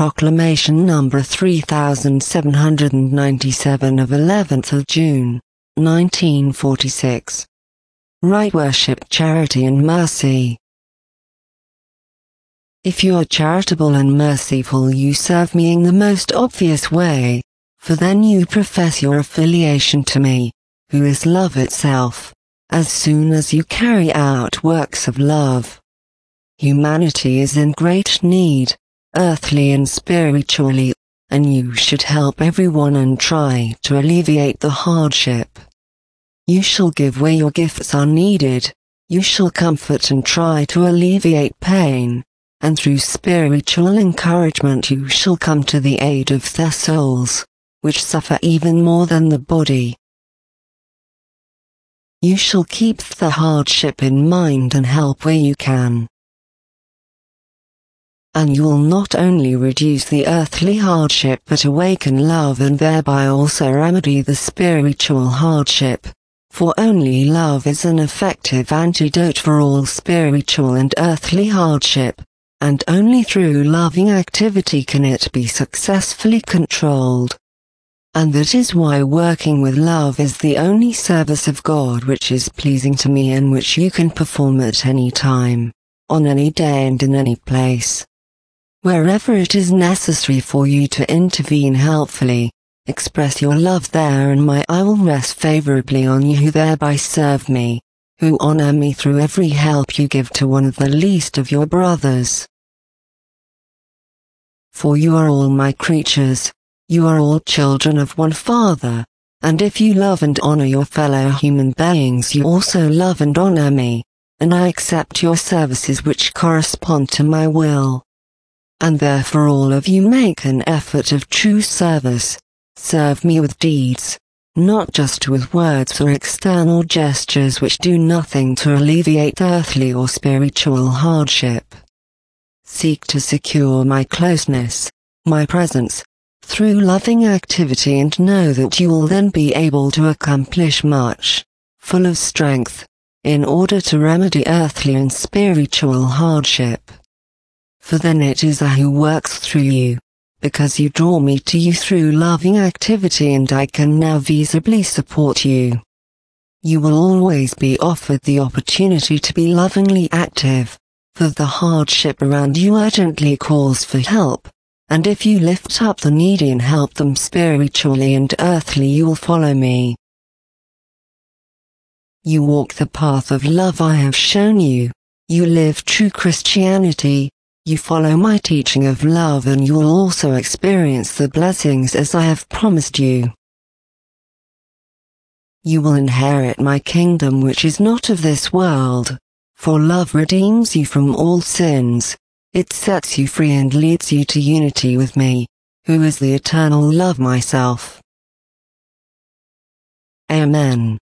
Proclamation number 3797 of 11th of June, 1946. Right worship, charity and mercy. If you are charitable and merciful, you serve me in the most obvious way, for then you profess your affiliation to me, who is love itself, as soon as you carry out works of love. Humanity is in great need, earthly and spiritually, and you should help everyone and try to alleviate the hardship. You shall give where your gifts are needed, you shall comfort and try to alleviate pain, and through spiritual encouragement you shall come to the aid of their souls, which suffer even more than the body. You shall keep the hardship in mind and help where you can. And you will not only reduce the earthly hardship but awaken love and thereby also remedy the spiritual hardship, for only love is an effective antidote for all spiritual and earthly hardship, and only through loving activity can it be successfully controlled. And that is why working with love is the only service of God which is pleasing to me and which you can perform at any time, on any day and in any place. Wherever it is necessary for you to intervene helpfully, express your love there and my eye will rest favorably on you who thereby serve me, who honor me through every help you give to one of the least of your brothers. For you are all my creatures, you are all children of one Father, and if you love and honor your fellow human beings you also love and honor me, and I accept your services which correspond to my will. And therefore all of you make an effort of true service, serve me with deeds, not just with words or external gestures which do nothing to alleviate earthly or spiritual hardship. Seek to secure my closeness, my presence, through loving activity and know that you will then be able to accomplish much, full of strength, in order to remedy earthly and spiritual hardship. For then it is I who works through you, because you draw me to you through loving activity and I can now visibly support you. You will always be offered the opportunity to be lovingly active, for the hardship around you urgently calls for help, and if you lift up the needy and help them spiritually and earthly you will follow me. You walk the path of love I have shown you, you live true Christianity, you follow my teaching of love and you will also experience the blessings as I have promised you. You will inherit my kingdom which is not of this world, for love redeems you from all sins, it sets you free and leads you to unity with me, who is the eternal love myself. Amen.